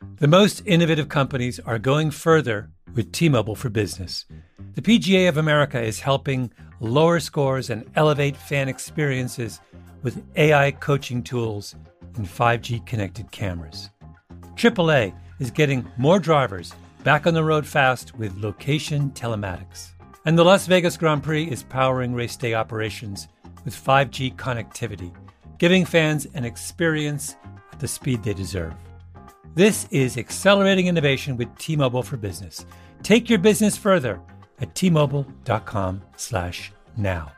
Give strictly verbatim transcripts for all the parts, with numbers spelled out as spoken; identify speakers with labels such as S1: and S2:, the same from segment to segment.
S1: The most innovative companies are going further with T-Mobile for Business. The P G A of America is helping lower scores and elevate fan experiences with A I coaching tools and five G connected cameras. triple A is getting more drivers back on the road fast with location telematics. And the Las Vegas Grand Prix is powering race day operations with five G connectivity, giving fans an experience at the speed they deserve. This is accelerating innovation with T-Mobile for Business. Take your business further at T-Mobile.com slash now.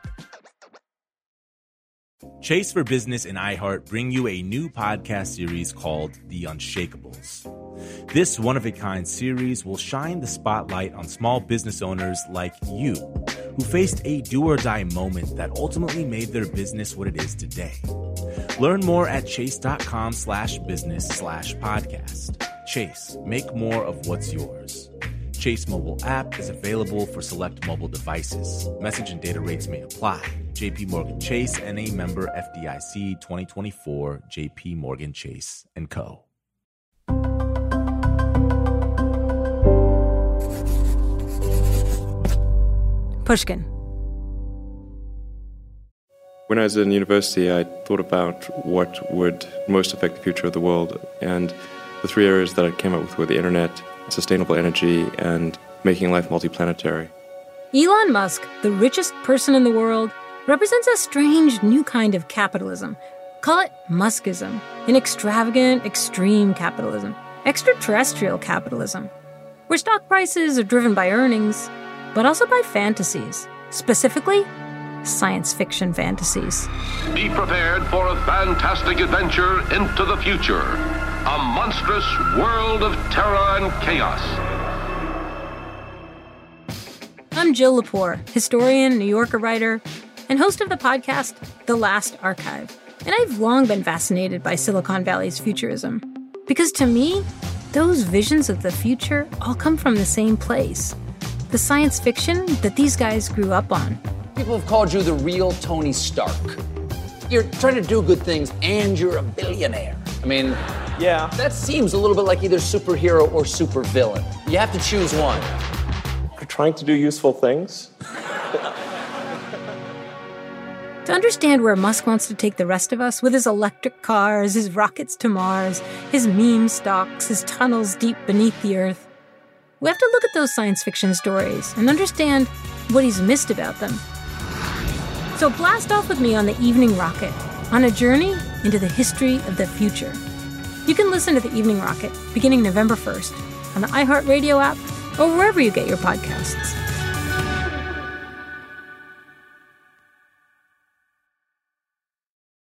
S2: Chase for Business and iHeart bring you a new podcast series called The Unshakables. This one-of-a-kind series will shine the spotlight on small business owners like you, who faced a do-or-die moment that ultimately made their business what it is today. Learn more at chase.com slash business slash podcast. Chase, make more of what's yours. Chase mobile app is available for select mobile devices. Message and data rates may apply. J P Morgan Chase, N A member F D I C twenty twenty-four, J P Morgan Chase and Co.
S3: Pushkin.
S4: When I was in university, I thought about what would most affect the future of the world. And the three areas that I came up with were the internet, sustainable energy, and making life multiplanetary.
S3: Elon Musk, the richest person in the world, represents a strange new kind of capitalism. Call it Muskism, an extravagant, extreme capitalism, extraterrestrial capitalism, where stock prices are driven by earnings, but also by fantasies, specifically science fiction fantasies.
S5: Be prepared for a fantastic adventure into the future. A monstrous world of terror and chaos.
S3: I'm Jill Lepore, historian, New Yorker writer, and host of the podcast, The Last Archive. And I've long been fascinated by Silicon Valley's futurism. Because to me, those visions of the future all come from the same place. The science fiction that these guys grew up on.
S6: People have called you the real Tony Stark. You're trying to do good things and you're a billionaire. I mean, yeah, that seems a little bit like either superhero or supervillain. You have to choose one.
S4: You're trying to do useful things?
S3: To understand where Musk wants to take the rest of us with his electric cars, his rockets to Mars, his meme stocks, his tunnels deep beneath the Earth, we have to look at those science fiction stories and understand what he's missed about them. So blast off with me on the Evening Rocket, on a journey into the history of the future. You can listen to the Evening Rocket beginning November first on the iHeartRadio app or wherever you get your podcasts.